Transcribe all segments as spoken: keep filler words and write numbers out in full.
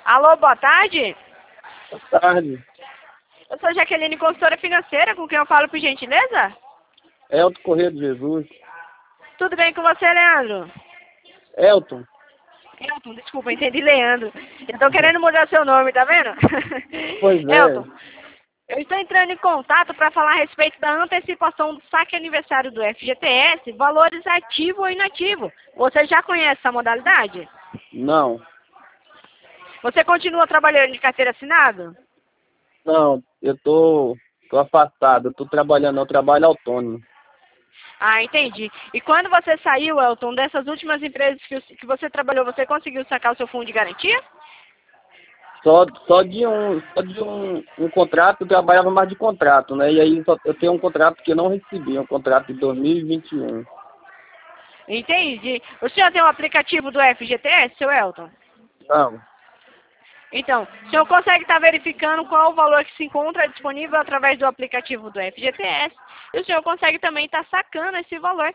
Alô, boa tarde. Boa tarde. Eu sou Jaqueline, consultora financeira, com quem eu falo, por gentileza? Elton Corrêa de Jesus. Tudo bem com você, Leandro? Elton. Elton, desculpa, entendi Leandro. Eu tô querendo mudar seu nome, tá vendo? Pois é. Elton, eu estou entrando em contato para falar a respeito da antecipação do saque aniversário do F G T S, valores ativo ou inativo. Você já conhece essa modalidade? Não. Você continua trabalhando de carteira assinada? Não, eu tô, tô afastado. Eu tô trabalhando, eu trabalho autônomo. Ah, entendi. E quando você saiu, Elton, dessas últimas empresas que, que você trabalhou, você conseguiu sacar o seu fundo de garantia? Só, só de, um, só de um, um contrato, eu trabalhava mais de contrato, né? E aí só, eu tenho um contrato que eu não recebi, um contrato de dois mil e vinte e um. Entendi. O senhor tem um aplicativo do F G T S, seu Elton? Não. Então, o senhor consegue estar verificando qual o valor que se encontra disponível através do aplicativo do F G T S e o senhor consegue também estar sacando esse valor.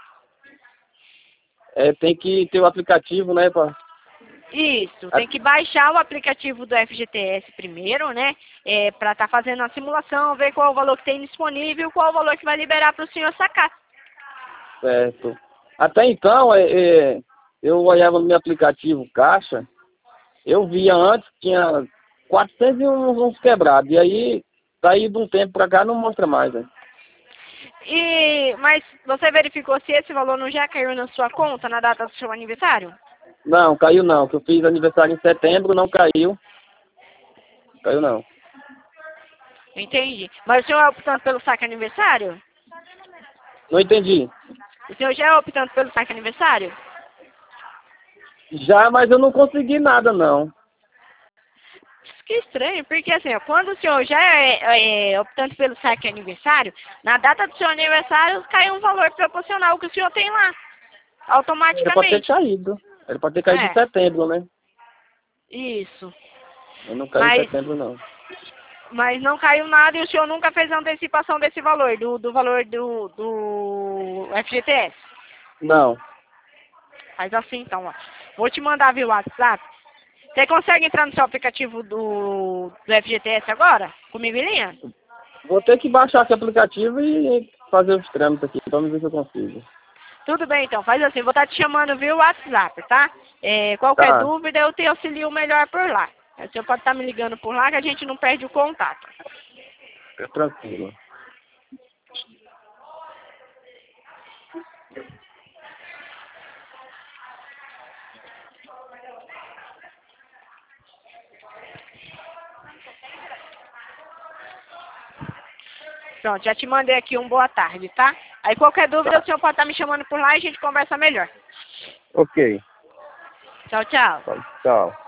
É, tem que ter o aplicativo, né? Pra... Isso, tem que baixar o aplicativo do F G T S primeiro, né? É, para estar fazendo a simulação, ver qual o valor que tem disponível e qual o valor que vai liberar para o senhor sacar. Certo. Até então, é, é, eu olhava no meu aplicativo Caixa, eu via antes, tinha quatrocentos e uns, uns quebrados. E aí, daí de um tempo pra cá, não mostra mais, né? E, mas você verificou se esse valor não já caiu na sua conta na data do seu aniversário? Não, caiu não. Que eu fiz aniversário em setembro, não caiu. Caiu não. Entendi. Mas o senhor é optando pelo saque aniversário? Não entendi. O senhor já é optando pelo saque aniversário? Já, mas eu não consegui nada, não. Que estranho, porque assim, ó, quando o senhor já é, é optando pelo saque aniversário, na data do seu aniversário cai um valor proporcional ao que o senhor tem lá, Ele pode ter automaticamente. caído. Ele pode ter caído É, em setembro, né? isso. Eu não caiu em Mas, setembro, não. mas não caiu nada e o senhor nunca fez a antecipação desse valor, do, do valor do, do F G T S. Não. Faz assim então, ó. Vou te mandar via WhatsApp. Você consegue entrar no seu aplicativo do, do F G T S agora? Comigo em linha? Vou ter que baixar esse aplicativo e fazer os trâmites aqui. Vamos ver se eu consigo. Tudo bem, então. Faz assim. Vou estar te chamando via WhatsApp, tá? É, qualquer Tá. dúvida, eu te auxilio melhor por lá. O senhor pode estar me ligando por lá que a gente não perde o contato. Fica tranquilo. Pronto, já te mandei aqui um boa tarde, tá? Aí qualquer dúvida, Tá. o senhor pode estar me chamando por lá e a gente conversa melhor. Ok. Tchau, tchau. Tchau.